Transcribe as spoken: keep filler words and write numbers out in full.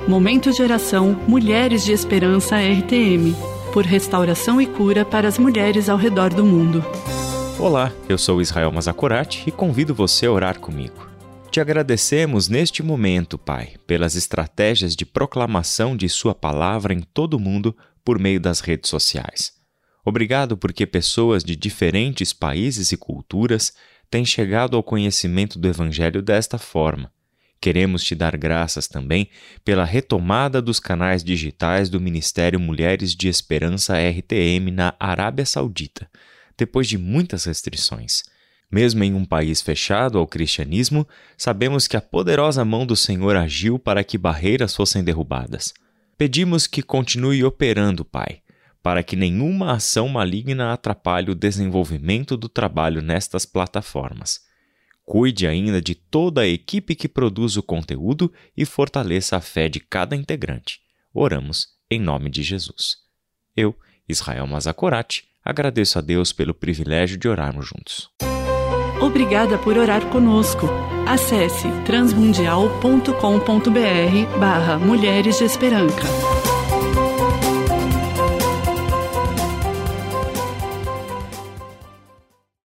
Momento de oração Mulheres de Esperança R T M, por restauração e cura para as mulheres ao redor do mundo. Olá, eu sou Israel Mazakorati e convido você a orar comigo. Te agradecemos neste momento, Pai, pelas estratégias de proclamação de Sua palavra em todo o mundo por meio das redes sociais. Obrigado porque pessoas de diferentes países e culturas têm chegado ao conhecimento do Evangelho desta forma. Queremos te dar graças também pela retomada dos canais digitais do Ministério Mulheres de Esperança R T M na Arábia Saudita, depois de muitas restrições. Mesmo em um país fechado ao cristianismo, sabemos que a poderosa mão do Senhor agiu para que barreiras fossem derrubadas. Pedimos que continue operando, Pai, para que nenhuma ação maligna atrapalhe o desenvolvimento do trabalho nestas plataformas. Cuide ainda de toda a equipe que produz o conteúdo e fortaleça a fé de cada integrante. Oramos em nome de Jesus. Eu, Israel Mazakorati, agradeço a Deus pelo privilégio de orarmos juntos. Obrigada por orar conosco. Acesse transmundial ponto com ponto br barra Mulheres de Esperança.